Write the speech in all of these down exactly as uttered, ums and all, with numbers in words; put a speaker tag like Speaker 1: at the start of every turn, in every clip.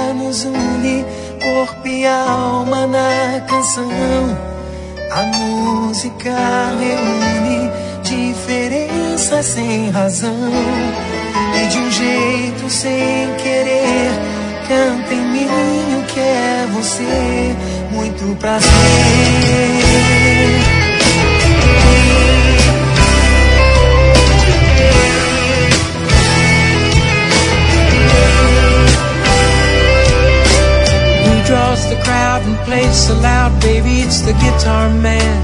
Speaker 1: nos une, corpo e alma na canção. A música reúne diferenças sem razão. E de um jeito sem querer, canta em mim o que é você. Muito prazer. Draws the crowd and plays so loud, baby, it's the guitar man.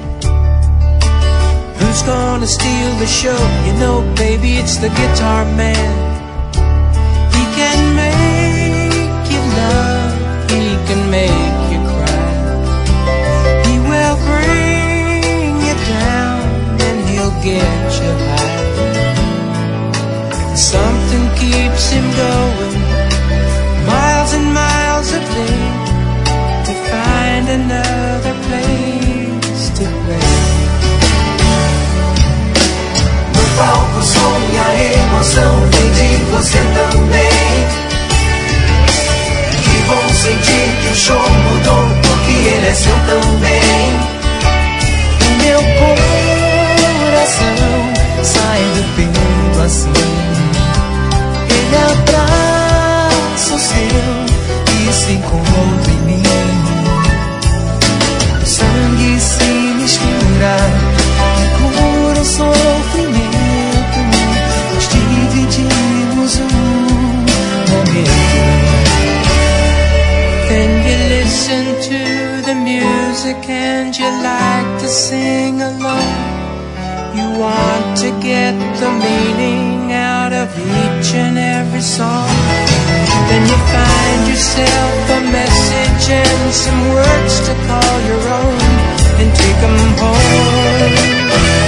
Speaker 1: Who's gonna steal the show? You know, baby, it's the guitar man. He can make you love, he can make you cry. He will bring you down and he'll get you high. Something keeps him going, miles and miles a day, to find another place to play. No palco o som e a emoção vem de você também. Que bom sentir que o show mudou, porque ele é seu também. O meu coração sai do peito assim. Ele abraça o seu e se encontra em mim. O sangue se mistura e cura o sofrimento. Nós dividimos um momento. Then you listen to the music and you like to sing along. You want to get the meaning out of each and every song. Then you find yourself a message and some words to call your own, and take them home.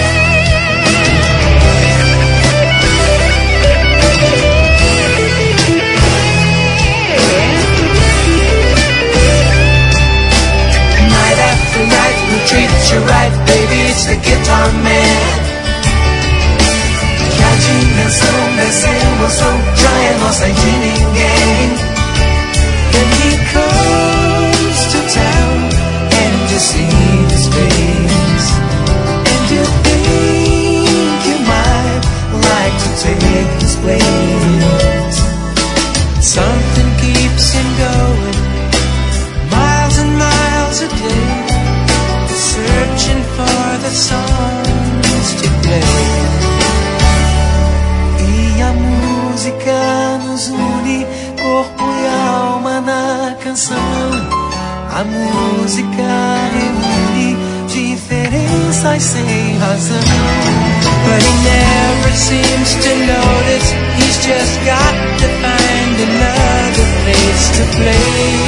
Speaker 1: Night after night we treat you right, baby, it's the guitar man. Que a dimensão dessa emoção já é nossa e de ninguém. And he comes to town and you see his face, and you think you might like to take his place. Something keeps him going, miles and miles a day, searching for the songs to play. E a música nos une, corpo e alma na canção. A música reúne diferenças sem razão. But he never seems to notice, he's just got to find another place to play.